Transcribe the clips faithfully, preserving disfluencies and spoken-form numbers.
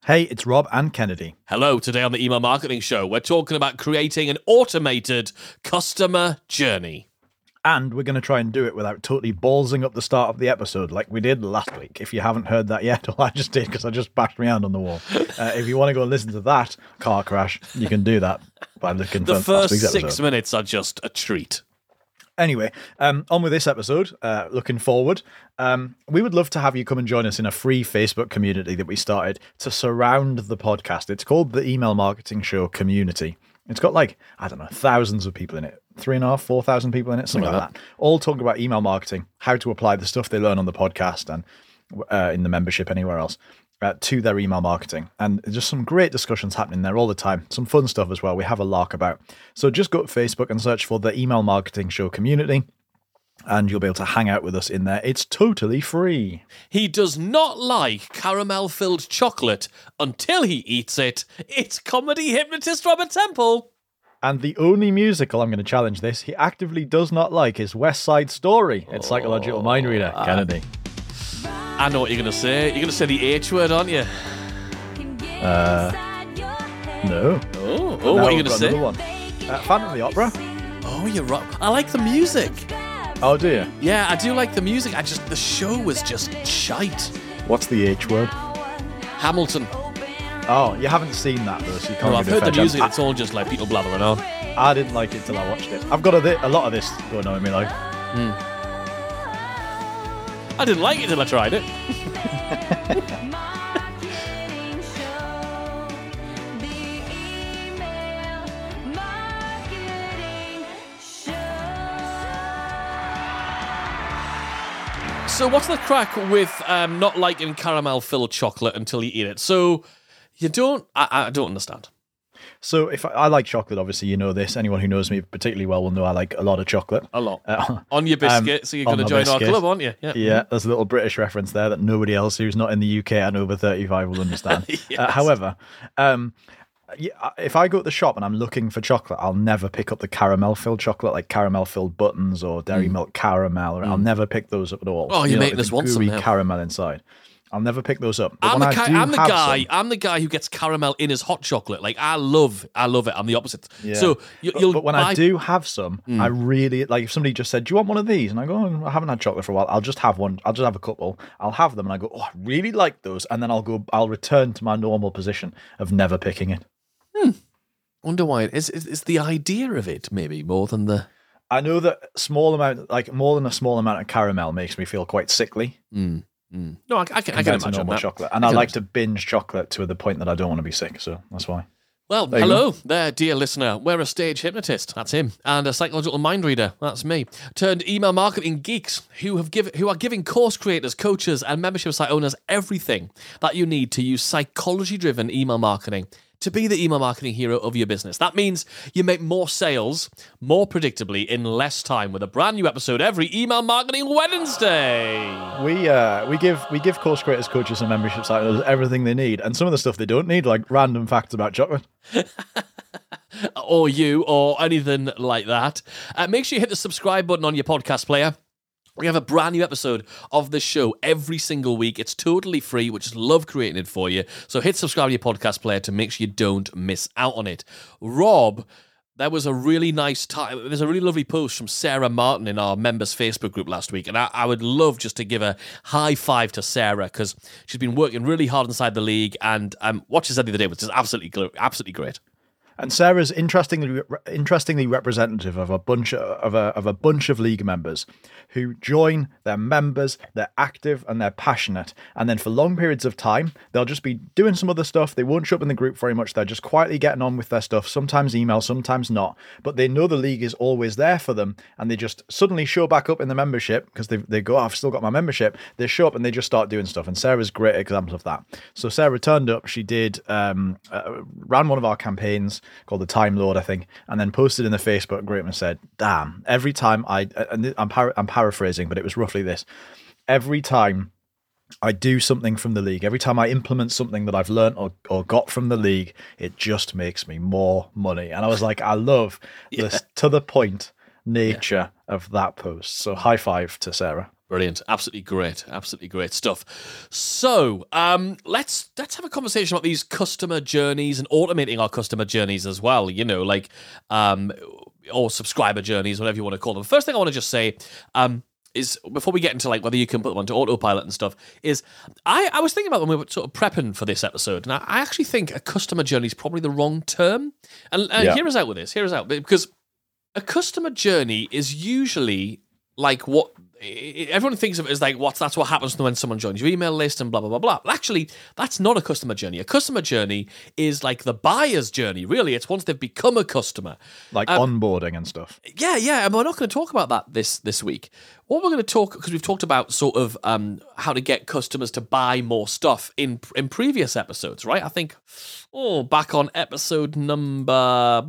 Hey, it's Rob and Kennedy. Hello, today on the Email Marketing Show, we're talking about creating an automated customer journey. And we're going to try and do it without totally ballsing up the start of the episode like we did last week. If you haven't heard that yet, well, I just did because I just bashed my hand on the wall. Uh, if you want to go and listen to that car crash, you can do that by looking for The last first week's six episode. minutes are just a treat. Anyway, um, on with this episode, uh, looking forward. Um, we would love to have you come and join us in a free Facebook community that we started to surround the podcast. It's called the Email Marketing Show Community. It's got like, I don't know, thousands of people in it. Three and a half, four thousand people in it, something, something like that. that. All talking about email marketing, how to apply the stuff they learn on the podcast and uh, in the membership anywhere else uh, to their email marketing. And just some great discussions happening there all the time. Some fun stuff as well. We have a lark about. So just go to Facebook and search for the Email Marketing Show Community, and you'll be able to hang out with us in there. It's totally free. He does not like caramel-filled chocolate until he eats it. It's comedy hypnotist Robert Temple. And the only musical, I'm going to challenge this, he actively does not like is West Side Story. It's oh, Psychological Mind Reader, uh, Kennedy. I know what you're going to say. You're going to say the H word, aren't you? Uh, no. Oh, oh what are you going to say? One. Uh, Phantom of the Opera. Oh, you're right. I like the music. Oh, do you? Yeah, I do like the music. I just, the show was just shite. What's the H word? Hamilton. Oh, you haven't seen that though, so you can't. No, I've heard the music. Chance. It's all just like people blathering on. I didn't like it till I watched it. I've got a, a lot of this going on in my life. Mm. I didn't like it till I tried it. So what's the crack with um, not liking caramel-filled chocolate until you eat it? So you don't... I, I don't understand. So if I, I like chocolate, obviously you know this. Anyone who knows me particularly well will know I like a lot of chocolate. A lot. Uh, on your biscuit, um, so you're going to join biscuit. our club, aren't you? Yeah. yeah, there's a little British reference there that nobody else who's not in the U K and over thirty-five will understand. yes. uh, however... Um, Yeah, if I go to the shop and I'm looking for chocolate, I'll never pick up the caramel-filled chocolate, like caramel-filled buttons or Dairy mm. Milk caramel. Or mm. I'll never pick those up at all. Oh, you, you know, make this one gooey caramel inside. I'll never pick those up. But I'm, when the, I ca- do I'm the have guy. some, I'm the guy who gets caramel in his hot chocolate. Like I love, I love it. I'm the opposite. Yeah. So you, but, you'll. But when buy... I do have some, mm. I really like. If somebody just said, "Do you want one of these?" and I go, oh, "I haven't had chocolate for a while." I'll just have one. I'll just have a couple. I'll have them, and I go, "Oh, I really like those," and then I'll go. I'll return to my normal position of never picking it. Hmm. Wonder why it is. It's the idea of it, maybe more than the. I know that small amount, like more than a small amount of caramel, makes me feel quite sickly. Mm. Mm. No, I, I can. I can imagine normal that. chocolate, and I, I like imagine. to binge chocolate to the point that I don't want to be sick. So that's why. Well, there hello there, dear listener. We're a stage hypnotist. That's him, and a psychological mind reader. That's me. Turned email marketing geeks who have given, who are giving course creators, coaches, and membership site owners everything that you need to use psychology-driven email marketing to be the email marketing hero of your business. That means you make more sales more predictably in less time with a brand new episode every Email Marketing Wednesday. We uh, we give we give course creators, coaches, and membership site owners everything they need, and some of the stuff they don't need, like random facts about chocolate. or you, or anything like that. Uh, make sure you hit the subscribe button on your podcast player. We have a brand new episode of this show every single week. It's totally free. We just love creating it for you. So hit subscribe to your podcast player to make sure you don't miss out on it. Rob, there was a really nice time. There's a really lovely post from Sarah Martin in our members Facebook group last week. And I, I would love just to give a high five to Sarah because she's been working really hard inside the league. And um, what she said the other day was just absolutely, absolutely great. And Sarah's interestingly interestingly representative of a bunch of a of a bunch of league members who join, they're members, they're active and they're passionate. And then for long periods of time, they'll just be doing some other stuff. They won't show up in the group very much. They're just quietly getting on with their stuff, sometimes email, sometimes not. But they know the league is always there for them. And they just suddenly show back up in the membership because they they go, oh, I've still got my membership. They show up and they just start doing stuff. And Sarah's a great example of that. So Sarah turned up. She did, um, uh, ran one of our campaigns called the Time Lord, I think, and then posted in the Facebook group and said, damn, every time I, and I'm, par- I'm paraphrasing, but it was roughly this, every time I do something from the league, every time I implement something that I've learned or, or got from the league, it just makes me more money. And I was like, I love yeah. this to the point nature yeah. of that post. So high five to Sarah. Brilliant. Absolutely great. Absolutely great stuff. So um, let's let's have a conversation about these customer journeys and automating our customer journeys as well, you know, like um, or subscriber journeys, whatever you want to call them. First thing I want to just say um, is, before we get into like whether you can put them onto autopilot and stuff, is I, I was thinking about when we were sort of prepping for this episode, and I, I actually think a customer journey is probably the wrong term. And uh, Yeah. hear us out with this. Hear us out. Because a customer journey is usually like what everyone thinks of it as like what that's what happens when someone joins your email list and blah blah blah blah. But actually, that's not a customer journey. A customer journey is like the buyer's journey. Really, it's once they've become a customer, like um, onboarding and stuff. Yeah, yeah. And we're not going to talk about that this this week. What we're going to talk, because we've talked about sort of um, how to get customers to buy more stuff in in previous episodes, right? I think oh back on episode number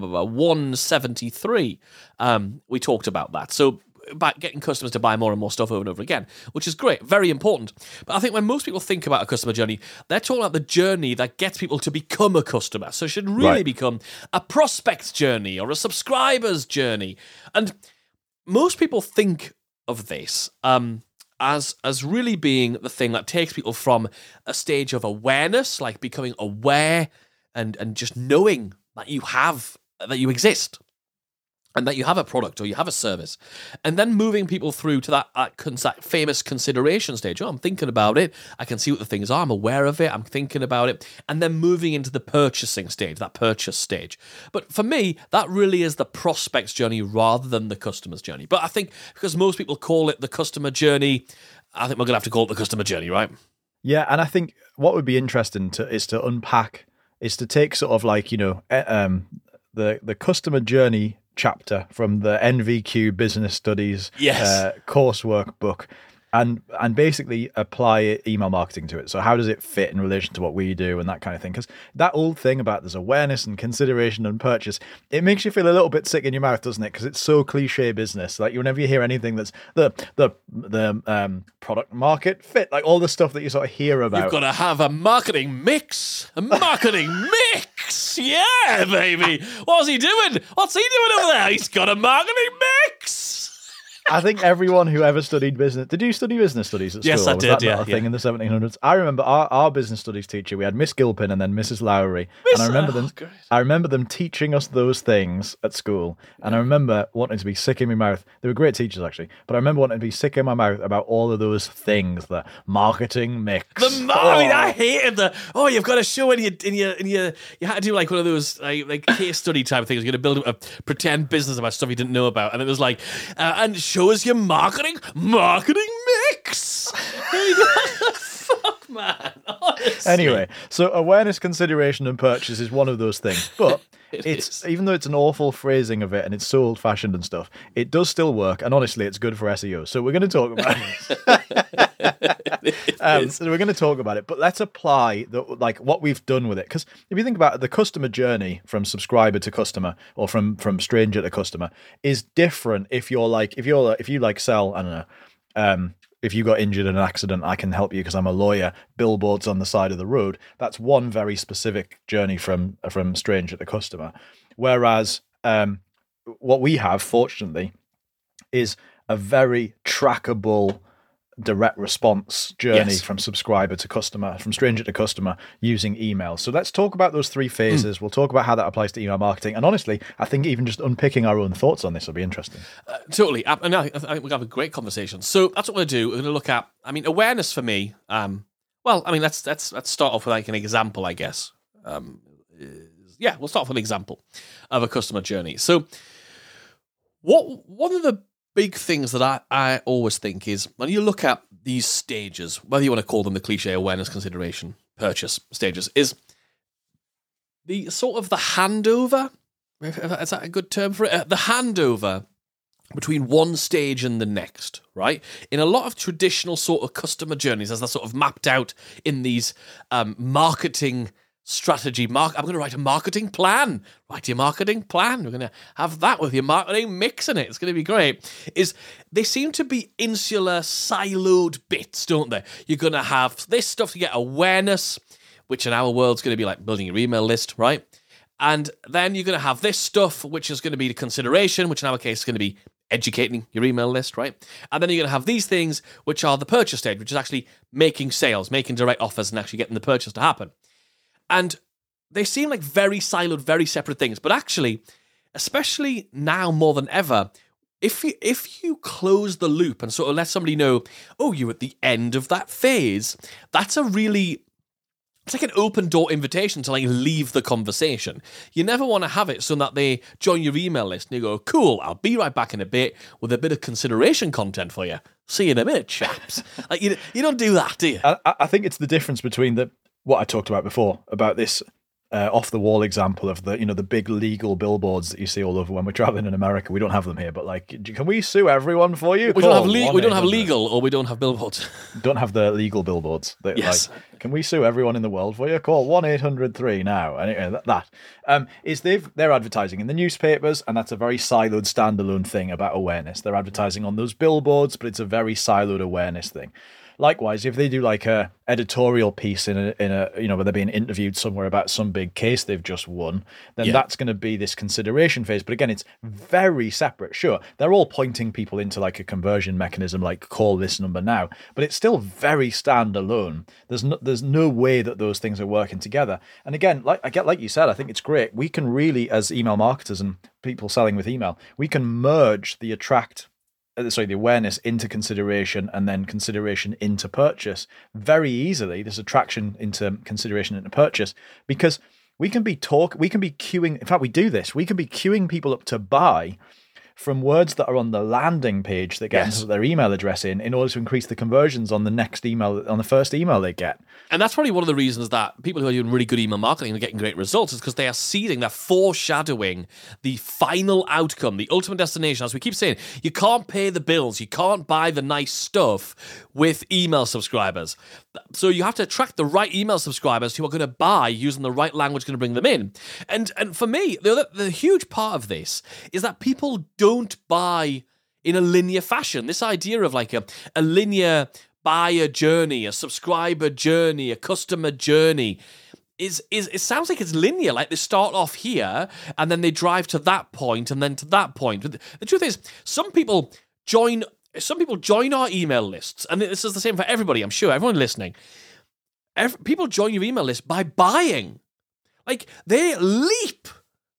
one seventy-three, um, we talked about that. So. About getting customers to buy more and more stuff over and over again, which is great, very important. But I think when most people think about a customer journey, they're talking about the journey that gets people to become a customer. So it should really Right. become a prospect's journey or a subscriber's journey. And most people think of this um, as as really being the thing that takes people from a stage of awareness, like becoming aware and and just knowing that you have that you exist. And that you have a product or you have a service, and then moving people through to that, that, cons- that famous consideration stage. Oh, I'm thinking about it. I can see what the things are. I'm aware of it. I'm thinking about it. And then moving into the purchasing stage, that purchase stage. But for me, that really is the prospect's journey rather than the customer's journey. But I think because most people call it the customer journey, I think we're going to have to call it the customer journey, right? Yeah, and I think what would be interesting to is to unpack, is to take sort of like, you know, eh, um, the the customer journey chapter from the N V Q Business Studies Yes. uh, coursework book, and and basically apply email marketing to it. So how does it fit in relation to what we do and that kind of thing? Because that old thing about there's awareness and consideration and purchase, it makes you feel a little bit sick in your mouth, doesn't it? Because it's so cliche business. Like whenever you hear anything that's the the the um, product market fit, like all the stuff that you sort of hear about. You've got to have a marketing mix. A marketing mix. Yeah, baby. What's he doing? What's he doing over there? He's got a marketing mix. I think everyone who ever studied business, did you study business studies at school? Yes, I Or was did, that yeah, not a yeah. thing in the seventeen hundreds? I remember our, our business studies teacher, we had Miss Gilpin and then Missus Lowry. Miss- and I remember oh, them great. I remember them teaching us those things at school. And I remember wanting to be sick in my mouth. They were great teachers actually, but I remember wanting to be sick in my mouth about all of those things, the marketing mix. The mar- I mean, I Oh. hated the. Oh, you've got to show in your in your in your. You had to do like one of those like, like case study type things. You're going to build a pretend business about stuff you didn't know about, and it was like, uh, and show us your marketing marketing mix. Fuck, man. Honestly. Anyway, so awareness, consideration, and purchase is one of those things. But It it's is. even though it's an awful phrasing of it and it's so old fashioned and stuff, it does still work. And honestly, it's good for S E O. So we're going to talk about it. um, so we're going to talk about it. But let's apply the like what we've done with it. Because if you think about it, the customer journey from subscriber to customer or from from stranger to customer is different. If you're like if you're if you like sell, I don't know. Um, if you got injured in an accident, I can help you because I'm a lawyer. Billboards on the side of the road. That's one very specific journey from from stranger to customer. Whereas um, what we have, fortunately, is a very trackable direct response journey Yes. from subscriber to customer, from stranger to customer using email. So let's talk about those three phases. We'll talk about how that applies to email marketing. And honestly, I think even just unpicking our own thoughts on this will be interesting. Uh, totally. Uh, And I, I think we're going to have a great conversation. So that's what we're going to do. We're going to look at, I mean, awareness for me. Um, well, I mean, let's let's let's start off with like an example, I guess. Um, is- yeah, we'll start off with an example of a customer journey. So, what one of the big things that I, I always think is when you look at these stages, whether you want to call them the cliche awareness, consideration, purchase stages, is the sort of the handover. Is that a good term for it? Uh, the handover between one stage and the next, right? In a lot of traditional sort of customer journeys, as they're sort of mapped out in these um, marketing strategy, mark. I'm going to write a marketing plan. Write your marketing plan. We're going to have that with your marketing mix in it. It's going to be great. Is they seem to be insular, siloed bits, don't they? You're going to have this stuff to get awareness, which in our world is going to be like building your email list, right? And then you're going to have this stuff, which is going to be the consideration, which in our case is going to be educating your email list, right? And then you're going to have these things, which are the purchase stage, which is actually making sales, making direct offers, and actually getting the purchase to happen. And they seem like very siloed, very separate things. But actually, especially now more than ever, if you, if you close the loop and sort of let somebody know, oh, you're at the end of that phase, that's a really... It's like an open door invitation to like leave the conversation. You never want to have it so that they join your email list and you go, cool, I'll be right back in a bit with a bit of consideration content for you. See you in a minute, chaps. Like you, you don't do that, do you? I, I think it's the difference between the what I talked about before, about this uh, off-the-wall example of the, you know, the big legal billboards that you see all over when we're traveling in America. We don't have them here, but like, can we sue everyone for you? We don't have le- we don't have legal, or we don't have billboards. Don't have the legal billboards. That, yes. Like, can we sue everyone in the world for you? Call one eight hundred three now. Anyway, that, that um, is they've they're advertising in the newspapers, and that's a very siloed, standalone thing about awareness. They're advertising on those billboards, but it's a very siloed awareness thing. Likewise, if they do like a editorial piece in a, in a, you know, where they're being interviewed somewhere about some big case they've just won, then yeah. that's going to be this consideration phase. But again, it's very separate. Sure, they're all pointing people into like a conversion mechanism, like call this number now, but it's still very standalone. There's no, there's no way that those things are working together. And again, like I get, like you said, I think it's great. We can really, as email marketers and people selling with email, we can merge the attract. Sorry, the awareness into consideration and then consideration into purchase very easily. There's attraction into consideration into purchase because we can be talk, we can be queuing. In fact, we do this. We can be queuing people up to buy from words that are on the landing page that get yes. their email address in, in order to increase the conversions on the next email, on the first email they get. And that's probably one of the reasons that people who are doing really good email marketing and getting great results is because they are seeding, they're foreshadowing the final outcome, the ultimate destination. As we keep saying, you can't pay the bills, you can't buy the nice stuff with email subscribers. So you have to attract the right email subscribers who are going to buy using the right language going to bring them in. And and for me, the, the huge part of this is that people don't buy in a linear fashion. This idea of like a, a linear buyer journey, a subscriber journey, a customer journey, is is it sounds like it's linear. Like they start off here and then they drive to that point and then to that point. But the, the truth is, some people join some people join our email lists, and this is the same for everybody, I'm sure, everyone listening. Every, people join your email list by buying. Like they leap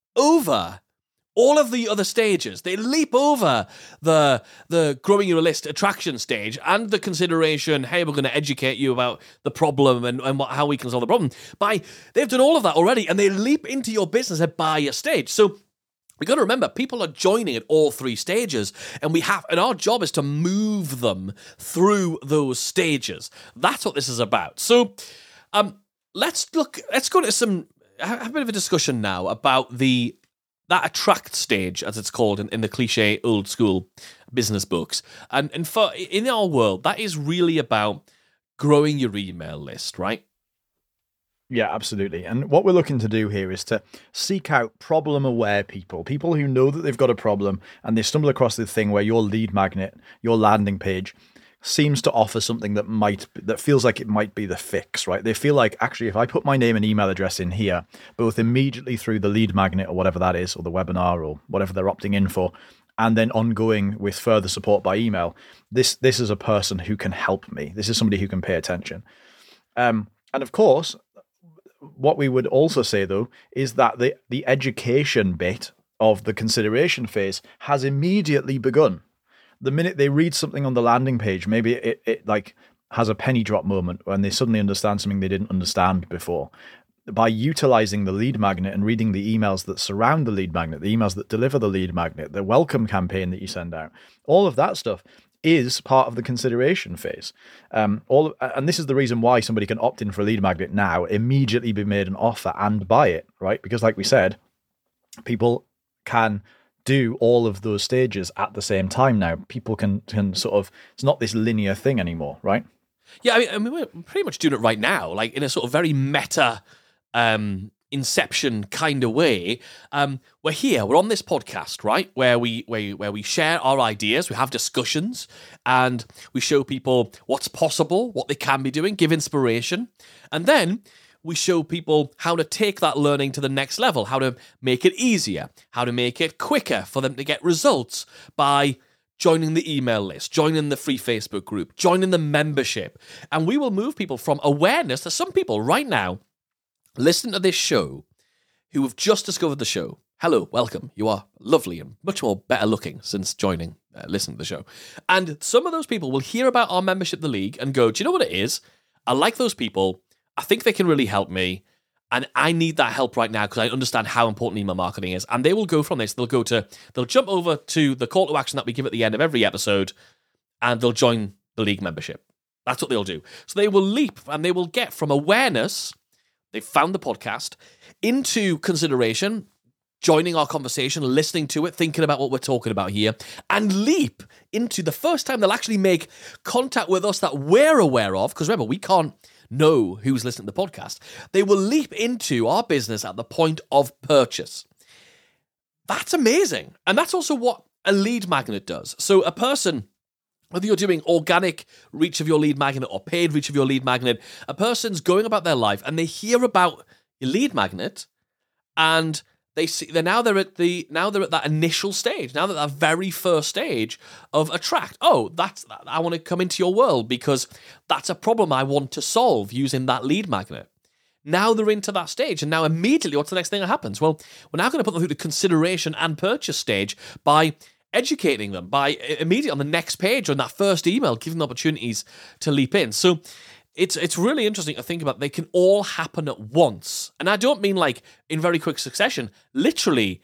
over all of the other stages. They leap over the the growing your list attraction stage and the consideration, hey, we're going to educate you about the problem and, and what, how we can solve the problem. By they've done all of that already, and they leap into your business at buyer stage. So we got to remember, people are joining at all three stages, and we have, and our job is to move them through those stages. That's what this is about. So, um, let's look. Let's go to some have a bit of a discussion now about the. That attract stage, as it's called in, in the cliche old school business books. And and for in our world, that is really about growing your email list, right? Yeah, absolutely. And what we're looking to do here is to seek out problem-aware people, people who know that they've got a problem and they stumble across the thing where your lead magnet, your landing page, seems to offer something that might that feels like it might be the fix, right? They feel like, actually, if I put my name and email address in here, both immediately through the lead magnet or whatever that is, or the webinar or whatever they're opting in for, and then ongoing with further support by email, this this is a person who can help me. This is somebody who can pay attention. Um, and of course, what we would also say, though, is that the the education bit of the consideration phase has immediately begun. The minute they read something on the landing page, maybe it, it like has a penny drop moment when they suddenly understand something they didn't understand before. By utilizing the lead magnet and reading the emails that surround the lead magnet, the emails that deliver the lead magnet, the welcome campaign that you send out, all of that stuff is part of the consideration phase. Um, all and this is the reason why somebody can opt in for a lead magnet now, immediately be made an offer and buy it, right? Because like we said, people can do all of those stages at the same time now. People can can sort of, it's not this linear thing anymore, right? Yeah, I mean, I mean we're pretty much doing it right now, like in a sort of very meta um, inception kind of way. Um, we're here, we're on this podcast, right? Where we where, where we share our ideas, we have discussions, and we show people what's possible, what they can be doing, give inspiration. And then we show people how to take that learning to the next level, how to make it easier, how to make it quicker for them to get results by joining the email list, joining the free Facebook group, joining the membership. And we will move people from awareness to some people right now listening to this show who have just discovered the show. Hello, welcome. You are lovely and much more better looking since joining, uh, listening to the show. And some of those people will hear about our membership, the League, and go, do you know what it is? I like those people. I think they can really help me. And I need that help right now because I understand how important email marketing is. And they will go from this. They'll go to, they'll jump over to the call to action that we give at the end of every episode, and they'll join the League membership. That's what they'll do. So they will leap and they will get from awareness, they've found the podcast, into consideration, joining our conversation, listening to it, thinking about what we're talking about here, and leap into the first time they'll actually make contact with us that we're aware of. Because remember, we can't know who's listening to the podcast. They will leap into our business at the point of purchase. That's amazing. And that's also what a lead magnet does. So a person, whether you're doing organic reach of your lead magnet or paid reach of your lead magnet, a person's going about their life and they hear about your lead magnet and they see they're now they're at the now they're at that initial stage. Now that that very first stage of attract. Oh, that's I want to come into your world because that's a problem I want to solve using that lead magnet. Now they're into that stage, and now immediately, what's the next thing that happens? Well, we're now going to put them through the consideration and purchase stage by educating them, by immediately on the next page or in that first email, giving them opportunities to leap in. So It's it's really interesting to think about. They can all happen at once. And I don't mean like in very quick succession. Literally,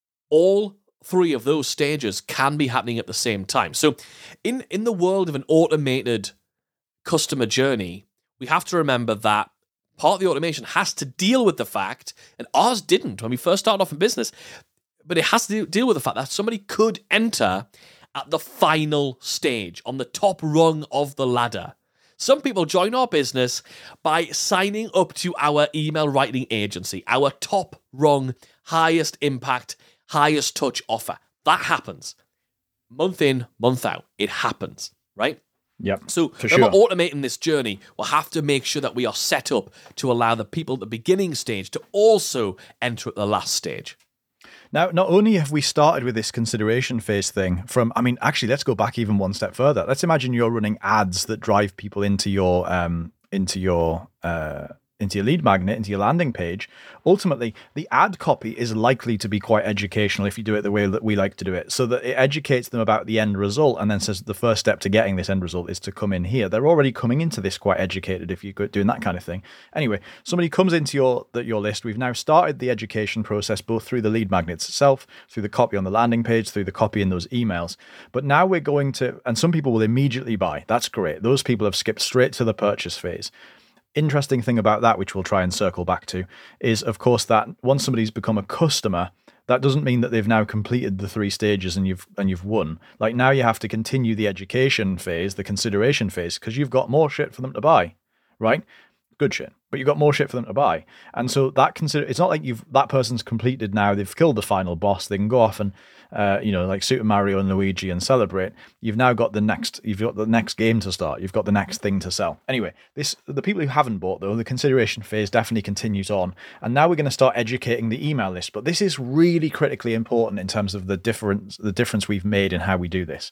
all three of those stages can be happening at the same time. So in, in the world of an automated customer journey, we have to remember that part of the automation has to deal with the fact, and ours didn't when we first started off in business, but it has to deal with the fact that somebody could enter at the final stage, on the top rung of the ladder. Some people join our business by signing up to our email writing agency, our top rung, highest impact, highest touch offer. That happens. Month in, month out. It happens, right? Yep. So for when sure. we're automating this journey, we'll have to make sure that we are set up to allow the people at the beginning stage to also enter at the last stage. Now, not only have we started with this consideration phase thing from, I mean, actually, let's go back even one step further. Let's imagine you're running ads that drive people into your, um, into your, uh, into your lead magnet, into your landing page. Ultimately, the ad copy is likely to be quite educational if you do it the way that we like to do it, so that it educates them about the end result and then says the first step to getting this end result is to come in here. They're already coming into this quite educated if you're doing that kind of thing. Anyway, somebody comes into your your list. We've now started the education process both through the lead magnets itself, through the copy on the landing page, through the copy in those emails. But now we're going to, and some people will immediately buy. That's great. Those people have skipped straight to the purchase phase. Interesting thing about that, which we'll try and circle back to, is of course that once somebody's become a customer, that doesn't mean that they've now completed the three stages and you've and you've won. Like now you have to continue the education phase, the consideration phase, because you've got more shit for them to buy, right? Good shit, but you've got more shit for them to buy. And so that consider it's not like you've that person's completed now, they've killed the final boss, they can go off and uh, you know, like Super Mario and Luigi and celebrate. You've now got the next you've got the next game to start, you've got the next thing to sell. Anyway, this the people who haven't bought though, the consideration phase definitely continues on. And now we're going to start educating the email list. But this is really critically important in terms of the difference the difference we've made in how we do this.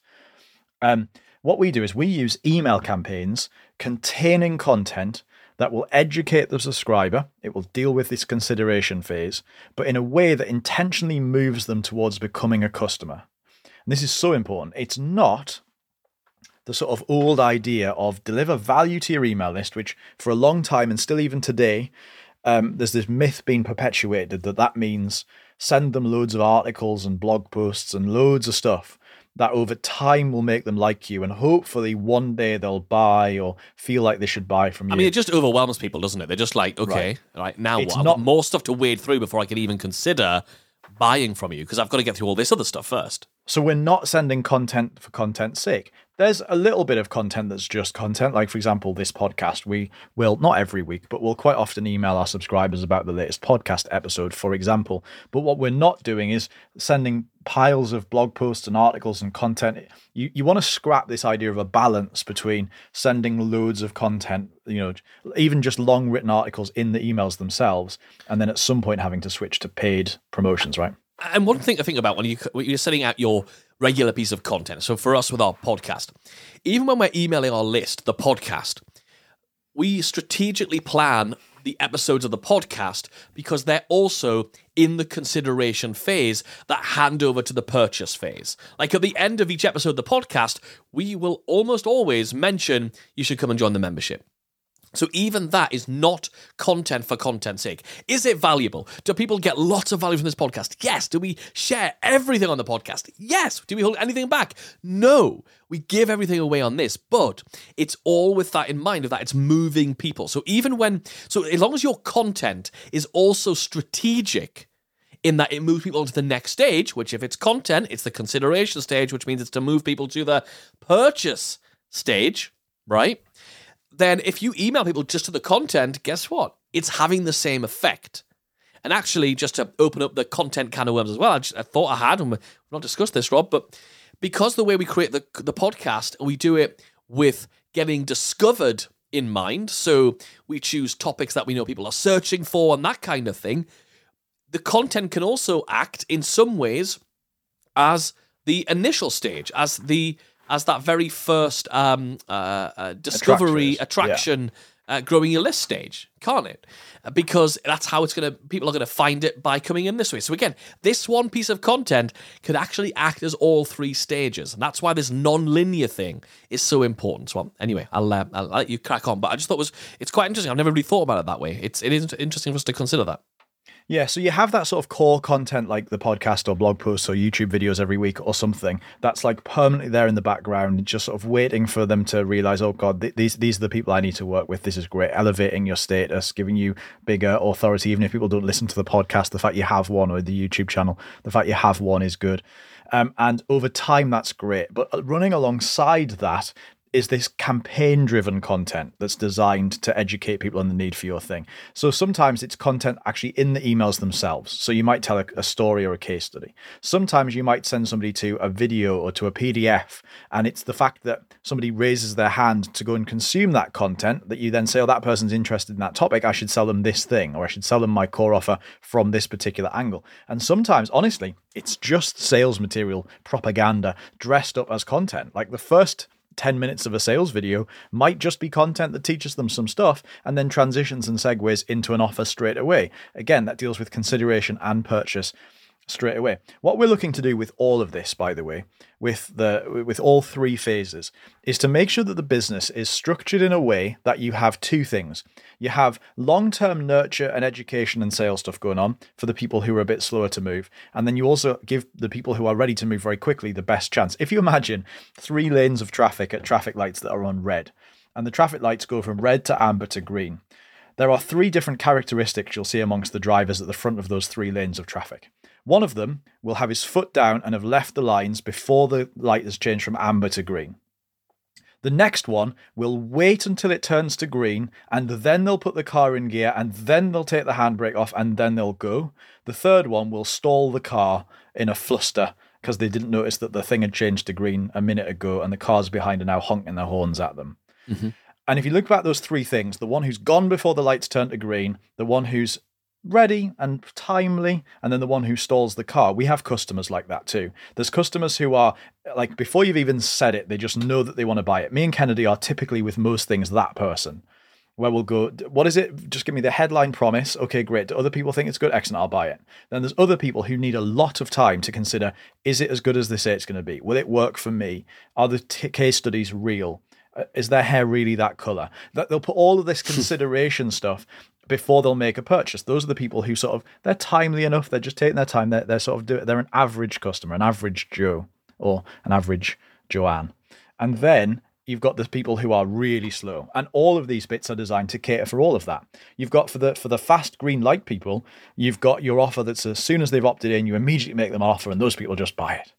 Um, what we do is we use email campaigns containing content that will educate the subscriber. It will deal with this consideration phase, but in a way that intentionally moves them towards becoming a customer. And this is so important. It's not the sort of old idea of deliver value to your email list, which for a long time and still even today, um, there's this myth being perpetuated that that means send them loads of articles and blog posts and loads of stuff that over time will make them like you, and hopefully one day they'll buy or feel like they should buy from you. I mean, it just overwhelms people, doesn't it? They're just like, okay, right, right now it's what? I've not, got more stuff to wade through before I can even consider buying from you, because I've got to get through all this other stuff first. So we're not sending content for content's sake. there's a little bit of content that's just content. Like, for example, this podcast, we will, not every week, but we'll quite often email our subscribers about the latest podcast episode, for example. But what we're not doing is sending piles of blog posts and articles and content. You you want to scrap this idea of a balance between sending loads of content, you know, even just long written articles in the emails themselves, and then at some point having to switch to paid promotions, right? And one thing to think about when, you, when you're sending out your regular piece of content, so for us with our podcast, even when we're emailing our list, the podcast, we strategically plan the episodes of the podcast because they're also in the consideration phase that hand over to the purchase phase. Like at the end of each episode of the podcast, we will almost always mention you should come and join the membership. So even that is not content for content's sake. Is it valuable? Do people get lots of value from this podcast? Yes. Do we share everything on the podcast? Yes. Do we hold anything back? No. We give everything away on this, but it's all with that in mind, of that it's moving people. So even when, so as long as your content is also strategic in that it moves people on to the next stage, which if it's content, it's the consideration stage, which means it's to move people to the purchase stage, right? Then if you email people just to the content, guess what? It's having the same effect. And actually, just to open up the content can of worms as well, I, just, I thought I had, and we've not discussed this, Rob, but because the way we create the, the podcast, we do it with getting discovered in mind, so we choose topics that we know people are searching for and that kind of thing, the content can also act in some ways as the initial stage, as the as that very first um, uh, uh, discovery, attraction, yeah. uh, growing your list stage, can't it? Because that's how it's going to, people are going to find it by coming in this way. So again, this one piece of content could actually act as all three stages. And that's why this non-linear thing is so important. So anyway, I'll, uh, I'll let you crack on. But I just thought it was, it's quite interesting. I've never really thought about it that way. It's, it is interesting for us to consider that. Yeah, so you have that sort of core content like the podcast or blog posts or YouTube videos every week or something that's like permanently there in the background, just sort of waiting for them to realize, oh God, th- these these are the people I need to work with. This is great. Elevating your status, giving you bigger authority, even if people don't listen to the podcast. The fact you have one, or the YouTube channel, the fact you have one is good. Um, and over time, that's great. But running alongside that is this campaign-driven content that's designed to educate people on the need for your thing. So sometimes it's content actually in the emails themselves. So you might tell a, a story or a case study. Sometimes you might send somebody to a video or to a P D F, and it's the fact that somebody raises their hand to go and consume that content that you then say, oh, that person's interested in that topic, I should sell them this thing, or I should sell them my core offer from this particular angle. And sometimes, honestly, it's just sales material, propaganda, dressed up as content. Like the first ten minutes of a sales video might just be content that teaches them some stuff and then transitions and segues into an offer straight away. Again, that deals with consideration and purchase straight away. What we're looking to do with all of this, by the way, with the with all three phases, is to make sure that the business is structured in a way that you have two things. You have long-term nurture and education and sales stuff going on for the people who are a bit slower to move. And then you also give the people who are ready to move very quickly the best chance. If you imagine three lanes of traffic at traffic lights that are on red, and the traffic lights go from red to amber to green, there are three different characteristics you'll see amongst the drivers at the front of those three lanes of traffic. One of them will have his foot down and have left the lines before the light has changed from amber to green. The next one will wait until it turns to green, and then they'll put the car in gear, and then they'll take the handbrake off, and then they'll go. The third one will stall the car in a fluster because they didn't notice that the thing had changed to green a minute ago, and the cars behind are now honking their horns at them. Mm-hmm. And if you look at those three things, the one who's gone before the lights turn to green, the one who's ready and timely, and then the one who stalls the car. We have customers like that too. There's customers who are like, before you've even said it, they just know that they want to buy it. Me and Kennedy are typically with most things that person, where we'll go, what is it? Just give me the headline promise. Okay, great. Do other people think it's good? Excellent, I'll buy it. Then there's other people who need a lot of time to consider, is it as good as they say it's going to be? Will it work for me? Are the t- case studies real? Uh, is their hair really that color? That they'll put all of this consideration stuff before they'll make a purchase. Those are the people who sort of, they're timely enough. They're just taking their time. They're, they're sort of, do, they're an average customer, an average Joe or an average Joanne. And then you've got the people who are really slow. And all of these bits are designed to cater for all of that. You've got for the, for the fast green light people, you've got your offer that's as soon as they've opted in, you immediately make them an offer and those people just buy it.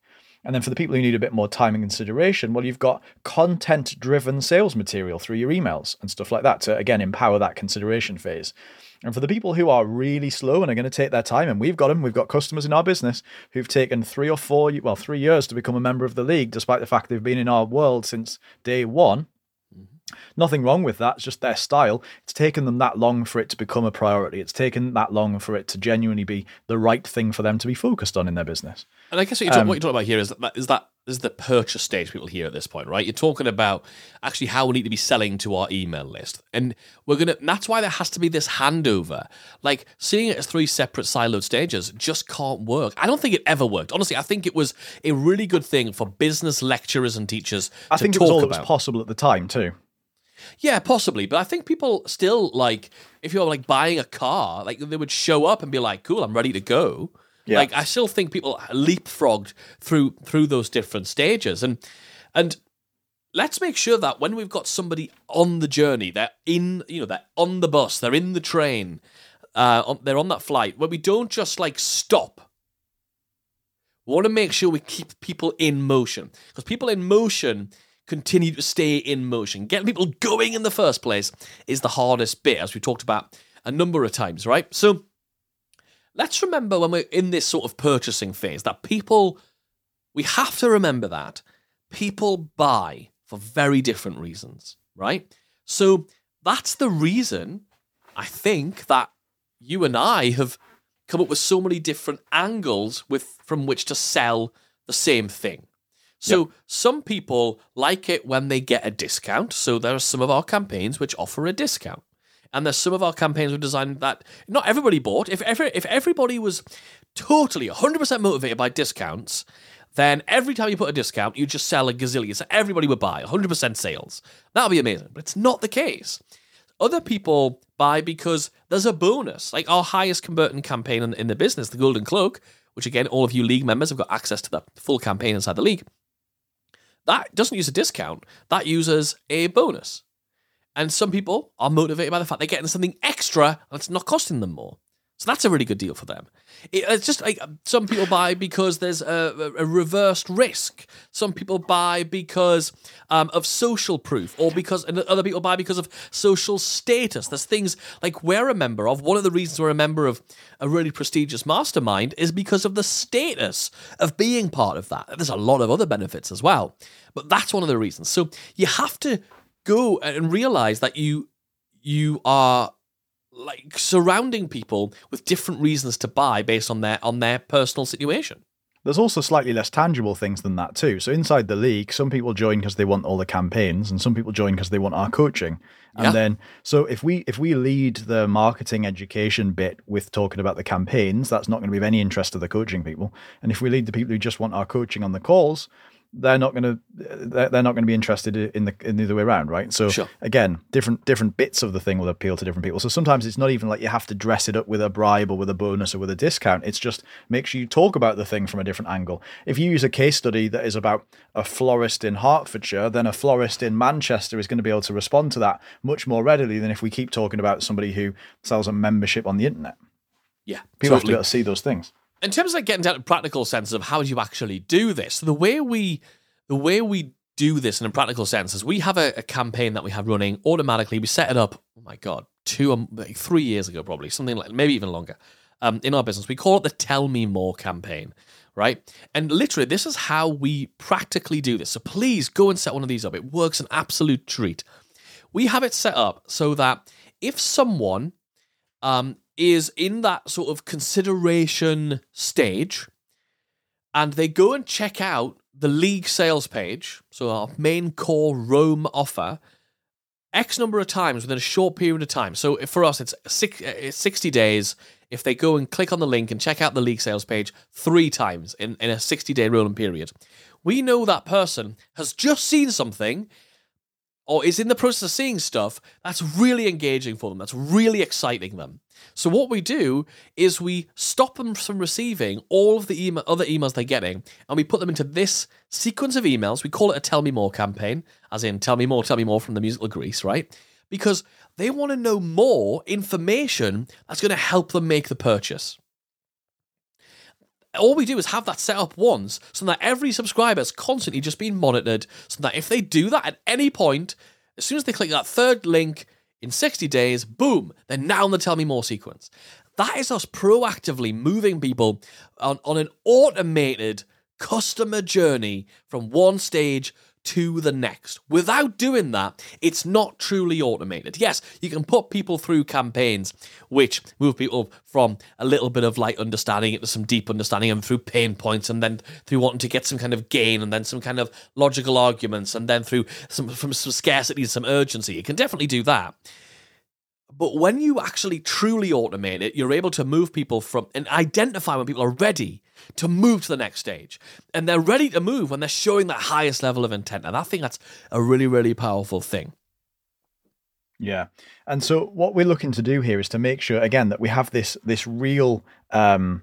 And then for the people who need a bit more time and consideration, well, you've got content-driven sales material through your emails and stuff like that to, again, empower that consideration phase. And for the people who are really slow and are going to take their time, and we've got them, we've got customers in our business who've taken three or four, well, three years to become a member of the league, despite the fact they've been in our world since day one. Nothing wrong with that. It's just their style. It's taken them that long for it to become a priority. It's taken that long for it to genuinely be the right thing for them to be focused on in their business. And I guess what you're, talk, um, what you're talking about here is that is that is the purchase stage people hear at this point, right? You're talking about actually how we need to be selling to our email list, and we're gonna. And that's why there has to be this handover. Like seeing it as three separate siloed stages just can't work. I don't think it ever worked. Honestly, I think it was a really good thing for business lecturers and teachers. I to think it talk was all about. that was possible at the time too. Yeah, possibly. But I think people still, like, if you're, like, buying a car, like, they would show up and be like, cool, I'm ready to go. Yeah. Like, I still think people leapfrogged through through those different stages. And and let's make sure that when we've got somebody on the journey, they're in, you know, they're on the bus, they're in the train, uh, they're on that flight, where we don't just, like, stop. We want to make sure we keep people in motion. Because people in motion continue to stay in motion. Getting people going in the first place is the hardest bit, as we talked about a number of times, right? So let's remember when we're in this sort of purchasing phase that people, we have to remember that people buy for very different reasons, right? So that's the reason I think that you and I have come up with so many different angles with from which to sell the same thing. So yep. Some people like it when they get a discount. So there are some of our campaigns which offer a discount. And there's some of our campaigns we've designed that not everybody bought. If ever, if everybody was totally one hundred percent motivated by discounts, then every time you put a discount, you just sell a gazillion. So everybody would buy one hundred percent sales. That would be amazing. But it's not the case. Other people buy because there's a bonus. Like our highest converting campaign in, in the business, the Golden Cloak, which again, all of you league members have got access to the full campaign inside the league. That doesn't use a discount. That uses a bonus. And some people are motivated by the fact they're getting something extra and it's not costing them more. So that's a really good deal for them. It, it's just like some people buy because there's a, a, a reversed risk. Some people buy because um, of social proof, or because and other people buy because of social status. There's things like we're a member of. One of the reasons we're a member of a really prestigious mastermind is because of the status of being part of that. There's a lot of other benefits as well, but that's one of the reasons. So you have to go and realize that you you are like surrounding people with different reasons to buy based on their on their personal situation. There's also slightly less tangible things than that too. So inside the league, some people join because they want all the campaigns, and some people join because they want our coaching. And yeah. then, so if we if we lead the marketing education bit with talking about the campaigns, that's not going to be of any interest to the coaching people. And if we lead the people who just want our coaching on the calls, they're not going to they're, they're not going to be interested in the in the other way around, right? So sure. Again, different different bits of the thing will appeal to different people. So sometimes it's not even like you have to dress it up with a bribe or with a bonus or with a discount. It's just make sure you talk about the thing from a different angle. If you use a case study that is about a florist in Hertfordshire, then a florist in Manchester is going to be able to respond to that much more readily than if we keep talking about somebody who sells a membership on the internet. Yeah, people totally. have to be able to see those things. In terms of like getting down to practical sense of how do you actually do this, the way we the way we do this in a practical sense is we have a, a campaign that we have running automatically. We set it up, oh my God, two, um, like three years ago probably, something like maybe even longer um, in our business. We call it the Tell Me More campaign, right? And literally this is how we practically do this. So please go and set one of these up. It works an absolute treat. We have it set up so that if someone um, is in that sort of consideration stage and they go and check out the league sales page, so our main core Roam offer, X number of times within a short period of time. So if for us, it's sixty days. If they go and click on the link and check out the league sales page three times in, in a sixty-day rolling period, we know that person has just seen something or is in the process of seeing stuff that's really engaging for them, that's really exciting them. So what we do is we stop them from receiving all of the email, other emails they're getting, and we put them into this sequence of emails. We call it a Tell Me More campaign, as in Tell Me More, Tell Me More from the musical Grease, right? Because they want to know more information that's going to help them make the purchase. All we do is have that set up once so that every subscriber is constantly just being monitored, so that if they do that at any point, as soon as they click that third link in sixty days, boom, they're now in the Tell Me More sequence. That is us proactively moving people on, on an automated customer journey from one stage to the next. Without doing that, it's not truly automated. Yes, you can put people through campaigns which move people from a little bit of light understanding into some deep understanding, and through pain points, and then through wanting to get some kind of gain, and then some kind of logical arguments, and then through some from some scarcity and some urgency. You can definitely do that. But when you actually truly automate it, you're able to move people from and identify when people are ready to move to the next stage. And they're ready to move when they're showing that highest level of intent. And I think that's a really, really powerful thing. Yeah. And so what we're looking to do here is to make sure, again, that we have this this real um,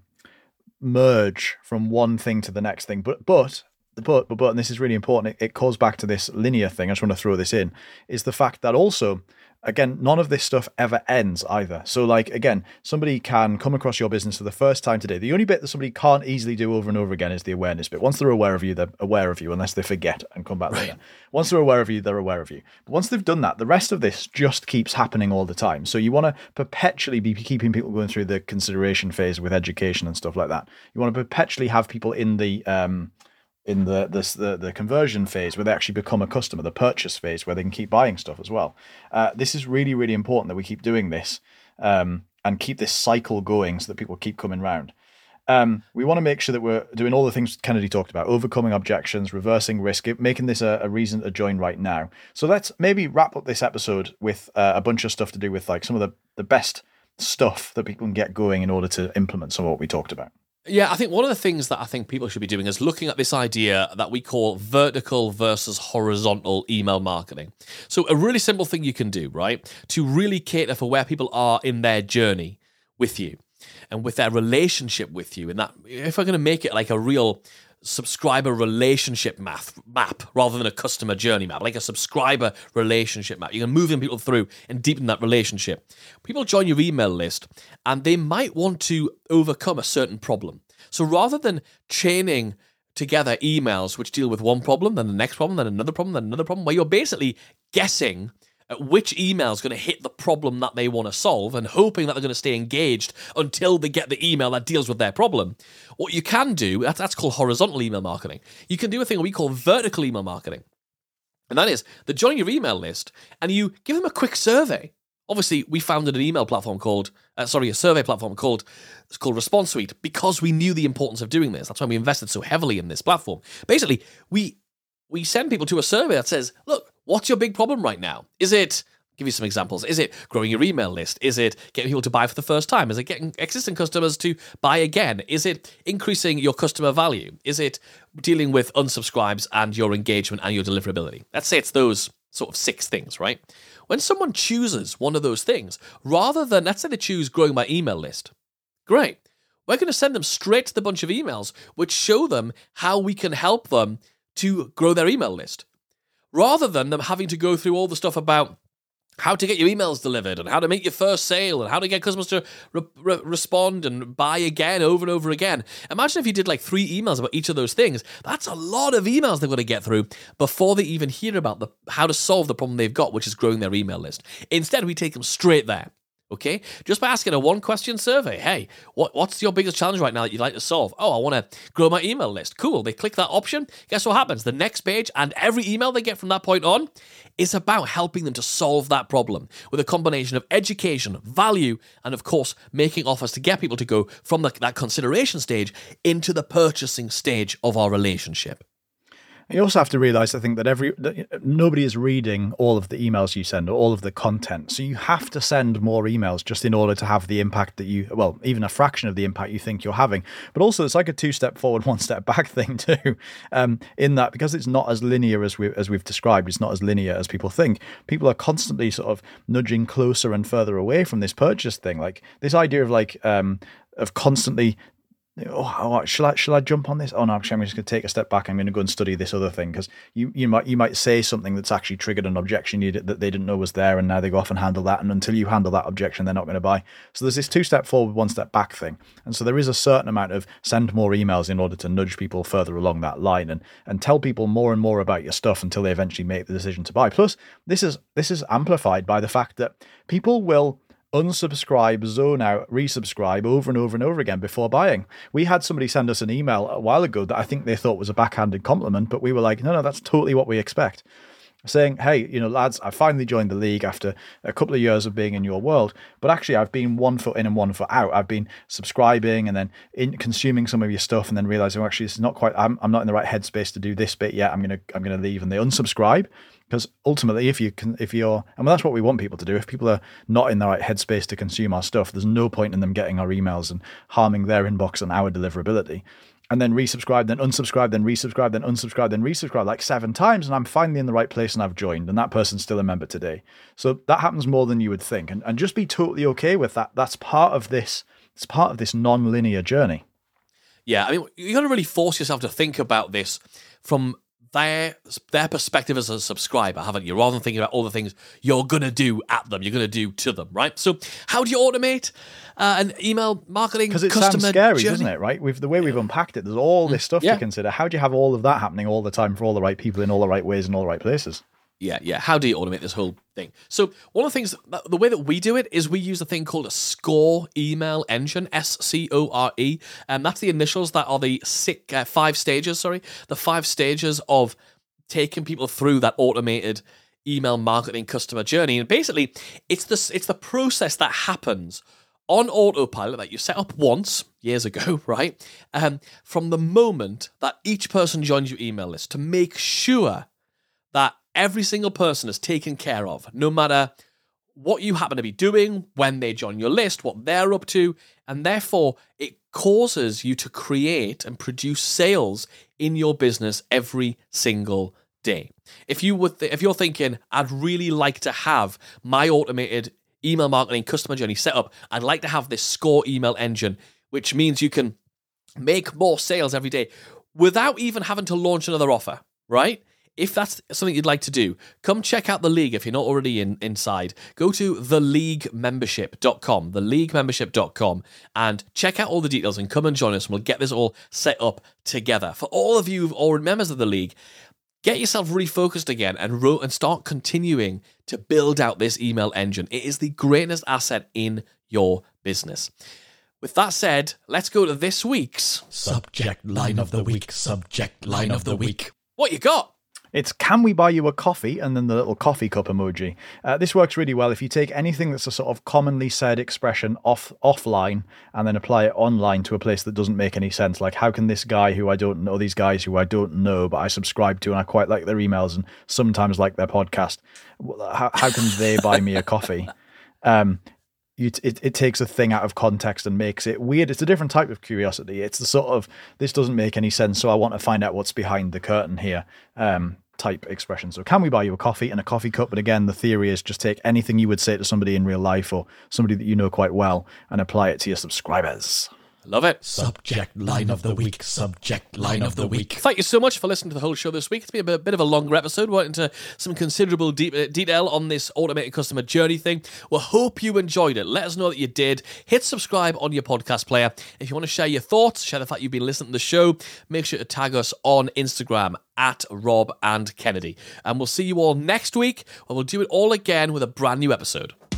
merge from one thing to the next thing. But, but, but, but, but, and this is really important, it, it calls back to this linear thing. I just want to throw this in, is the fact that also, again, none of this stuff ever ends either. So like, again, somebody can come across your business for the first time today. The only bit that somebody can't easily do over and over again is the awareness bit. Once they're aware of you, they're aware of you, unless they forget and come back right. later. Once they're aware of you, they're aware of you. But once they've done that, the rest of this just keeps happening all the time. So you want to perpetually be keeping people going through the consideration phase with education and stuff like that. You want to perpetually have people in the... um in the, the the the conversion phase where they actually become a customer, the purchase phase where they can keep buying stuff as well. Uh, this is really, really important that we keep doing this um, and keep this cycle going so that people keep coming round. Um, we want to make sure that we're doing all the things Kennedy talked about, overcoming objections, reversing risk, making this a, a reason to join right now. So let's maybe wrap up this episode with uh, a bunch of stuff to do with like some of the, the best stuff that people can get going in order to implement some of what we talked about. Yeah, I think one of the things that I think people should be doing is looking at this idea that we call vertical versus horizontal email marketing. So a really simple thing you can do, right, to really cater for where people are in their journey with you and with their relationship with you. And that, if we're going to make it like a real subscriber relationship map, map rather than a customer journey map, like a subscriber relationship map. You're moving people through and deepen that relationship. People join your email list and they might want to overcome a certain problem. So rather than chaining together emails which deal with one problem, then the next problem, then another problem, then another problem, where you're basically guessing which email is going to hit the problem that they want to solve and hoping that they're going to stay engaged until they get the email that deals with their problem. What you can do, that's, that's called horizontal email marketing. You can do a thing we call vertical email marketing. And that is, they join your email list and you give them a quick survey. Obviously, we founded an email platform called, uh, sorry, a survey platform called, it's called Response Suite because we knew the importance of doing this. That's why we invested so heavily in this platform. Basically, we we send people to a survey that says, look, what's your big problem right now? Is it, I'll give you some examples, is it growing your email list? Is it getting people to buy for the first time? Is it getting existing customers to buy again? Is it increasing your customer value? Is it dealing with unsubscribes and your engagement and your deliverability? Let's say it's those sort of six things, right? When someone chooses one of those things, rather than, let's say they choose growing my email list, great. We're going to send them straight to the bunch of emails which show them how we can help them to grow their email list, rather than them having to go through all the stuff about how to get your emails delivered and how to make your first sale and how to get customers to re- re- respond and buy again over and over again. Imagine if you did like three emails about each of those things. That's a lot of emails they've got to get through before they even hear about the how to solve the problem they've got, which is growing their email list. Instead, we take them straight there. Okay, just by asking a one-question survey. Hey, what, what's your biggest challenge right now that you'd like to solve? Oh, I want to grow my email list. Cool. They click that option. Guess what happens? The next page and every email they get from that point on is about helping them to solve that problem with a combination of education, value, and of course, making offers to get people to go from the, that consideration stage into the purchasing stage of our relationship. You also have to realize, I think, that every that nobody is reading all of the emails you send or all of the content. So you have to send more emails just in order to have the impact that you, well, even a fraction of the impact you think you're having. But also it's like a two-step forward, one-step back thing too, um, in that because it's not as linear as, we, as we've described, it's not as linear as people think. People are constantly sort of nudging closer and further away from this purchase thing. Like this idea of like, um, of constantly oh, oh shall I shall I jump on this? Oh no, actually, I'm just going to take a step back. I'm going to go and study this other thing, because you you might you might say something that's actually triggered an objection you did, that they didn't know was there, and now they go off and handle that. And until you handle that objection, they're not going to buy. So there's this two step forward, one step back thing. And so there is a certain amount of send more emails in order to nudge people further along that line, and and tell people more and more about your stuff until they eventually make the decision to buy. Plus, this is this is amplified by the fact that people will unsubscribe, zone out, resubscribe over and over and over again before buying. We had somebody send us an email a while ago that I think they thought was a backhanded compliment, but we were like, no, no, that's totally what we expect. Saying, hey, you know, lads, I finally joined the league after a couple of years of being in your world, but actually I've been one foot in and one foot out. I've been subscribing and then in consuming some of your stuff, and then realizing, well, actually, this is not quite, I'm, I'm not in the right headspace to do this bit yet. I'm going to, I'm going to leave. And they unsubscribe. Because ultimately, if you can, if you're, and that's what we want people to do. If people are not in the right headspace to consume our stuff, there's no point in them getting our emails and harming their inbox and our deliverability. And then resubscribe, then unsubscribe, then resubscribe, then unsubscribe, then resubscribe like seven times, and I'm finally in the right place and I've joined, and that person's still a member today. So that happens more than you would think, and and just be totally okay with that. That's part of this. It's part of this non-linear journey. Yeah, I mean, you got to really force yourself to think about this from their their perspective as a subscriber, haven't you? Rather than thinking about all the things you're going to do at them, you're going to do to them, right? So how do you automate uh, an email marketing Because it customer sounds scary, journey? doesn't it, right? With the way we've unpacked it, there's all this stuff Yeah. to consider. How do you have all of that happening all the time for all the right people in all the right ways in all the right places? Yeah, yeah. How do you automate this whole thing? So one of the things, the way that we do it is we use a thing called a SCORE email engine, S C O R E, and that's the initials that are the six, uh, five stages, sorry, the five stages of taking people through that automated email marketing customer journey. And basically, it's the, it's the process that happens on autopilot that you set up once, years ago, right? Um, from the moment that each person joins your email list to make sure that every single person is taken care of, no matter what you happen to be doing, when they join your list, what they're up to, and therefore it causes you to create and produce sales in your business every single day. If you would, th- if you're thinking, I'd really like to have my automated email marketing customer journey set up, I'd like to have this SCORE email engine, which means you can make more sales every day without even having to launch another offer, right? If that's something you'd like to do, come check out the league if you're not already in, inside. Go to the league membership dot com, the league membership dot com, and check out all the details and come and join us, and we'll get this all set up together. For all of you who are already members of the league, get yourself refocused again and, ro- and start continuing to build out this email engine. It is the greatest asset in your business. With that said, let's go to this week's Subject line of the week. Subject line of the week. What you got? It's can we buy you a coffee, and then the little coffee cup emoji. Uh, this works really well if you take anything that's a sort of commonly said expression off offline and then apply it online to a place that doesn't make any sense. Like, how can this guy who I don't know, these guys who I don't know, but I subscribe to and I quite like their emails and sometimes like their podcast, how, how can they buy me a coffee? Um, You, it, it takes a thing out of context and makes it weird. It's a different type of curiosity. It's the sort of, this doesn't make any sense, so I want to find out what's behind the curtain here um, type expression. So can we buy you a coffee and a coffee cup? But again, the theory is just take anything you would say to somebody in real life or somebody that you know quite well and apply it to your subscribers. Love it. Subject line of the week. Subject line of the week. Thank you so much for listening to the whole show this week. It's been a bit, a bit of a longer episode. We went into some considerable deep, uh, detail on this automated customer journey thing. We hope you enjoyed it. Let us know that you did. Hit subscribe on your podcast player. If you want to share your thoughts, share the fact you've been listening to the show, make sure to tag us on Instagram at Rob and Kennedy. And we'll see you all next week, where we'll do it all again with a brand new episode.